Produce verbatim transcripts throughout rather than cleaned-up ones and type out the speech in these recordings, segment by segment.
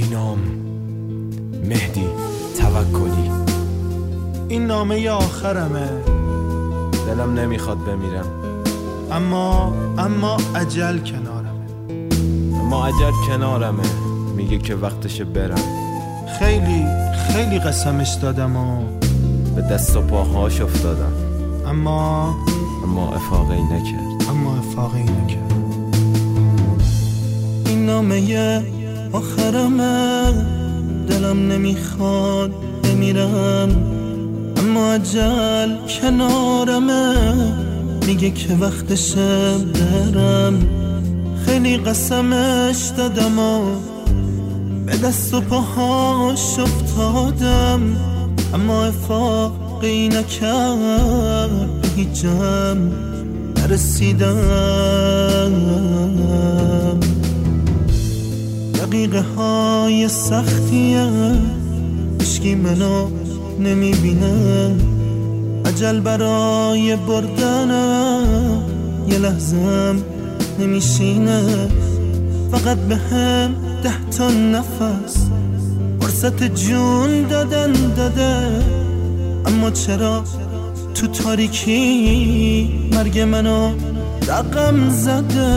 بینام مهدی توکلی. این نامه آخرمه، دلم نمیخواد بمیرم، اما اما اجل کنارمه. اما اجل کنارمه، میگه که وقتشه برم. خیلی خیلی قسمش دادم و به دست و پاهاش افتادم، اما اما افاقی نکرد. اما افاقی نکرد. این نامه آخرمه، دلم نمیخواد بمیرم، اما اجل کنارمه، میگه که وقتشه برم. خیلی قسمش دادم و به دست و پاهاش افتادم، اما افاقی نکرد، به هیچم نرسیدم. دقیقه های سختیه، هیچکی منو نمیبینه، اجل برای بردنه یه لحظم نمیشینه. فقط به هم ده تا نفس فرصت جون دادن داده، اما چرا تو تاریکی مرگ منو رقم زده.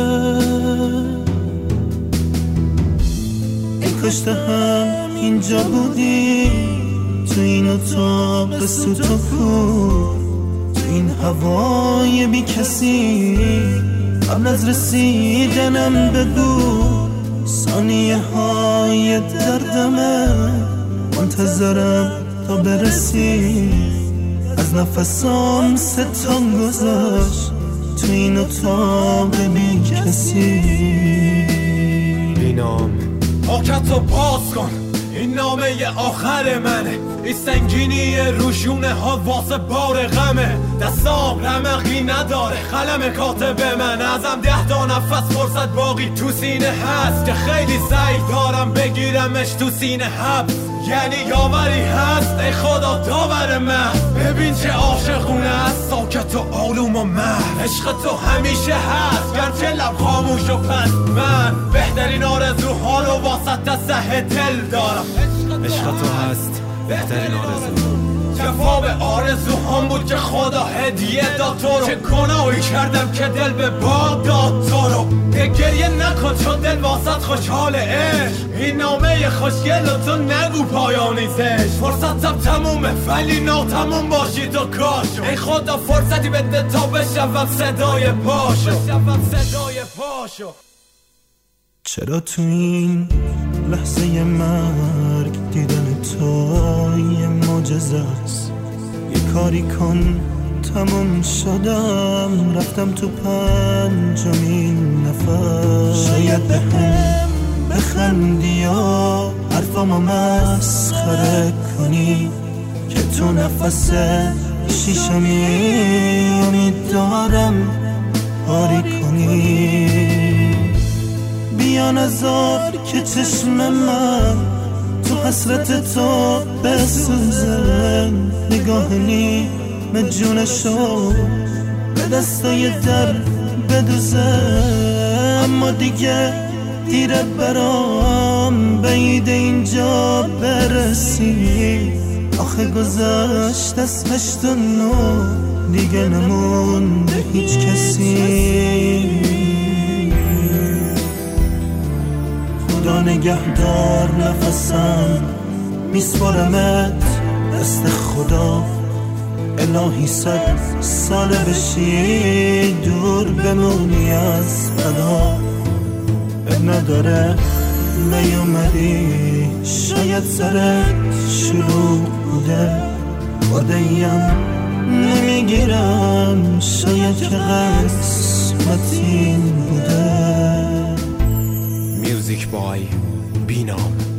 ای کاشته هم اینجا بودی، تو این اتاق سوت و کور، تو این هوای بی کسی، قبل از رسیدنم بگو ثانیه های دردمه، منتظرم تا برسی. از نفسام ستان گذاشت تو این اتاق بی کسی. بینام پاکتو باز کن، این نامه آخر منه، این سنگینی روشونه ها واسه بار غمه. دستام رمقی نداره، قلم کاتب من، ازم ده تا نفس فرصت باقی تو سینه هست، که خیلی سعی دارم بگیرمش تو سینه حبس. یعنی یاوری هست ای خدا داور من، ببین چه عاشقونه است، ساکت و آروم و من. عشق تو همیشه هست گرچه لب خاموش و پس، من بهترین آرزوها رو واسط ته دل دارم. عشق تو هست بهترین آرزو، جواب آرزوهام بود که خدا هدیه داد تو رو. چه گناهی کردم که دل به باد داد تو رو. گریه نکن چون دل واسط خوشحال عشق، این نامه خوشگل و تو نگو پایانی زش. فرصتم تمومه ولی ناتموم باشی تو کاشو، ای خدا فرصتی بده تا بشوم صدای پاشو، بشوم صدای پاشو. چرا تو این لحظه مرگ دیدن تو یه معجزه است؟ یه کاری کن تموم شدم، رفتم تو پنجمین نفر. شاید به هم بخندی یا حرفامو مسخره کنی، که تو نفس شیشمی امیدوارم پاری کنی. بیا نذار که چشم من تو حسرت تو بسوزه، نگاه نیم جونشو به دستای در بدوزه. اما دیگه دیره برام بعید اینجا برسی، آخه گذشت از هشت و نو دیگه نمونده هیچ کسی. خدا نگهدار نفسم، میسپارمت دست خدا. الهی صد ساله بشی دور بمونی از فدا. اب نداره نیومدی، شاید سرت شروع بوده، خوده‌ایم نمیگیرم، شاید که قسمت این بوده. میوزیک بای بینام.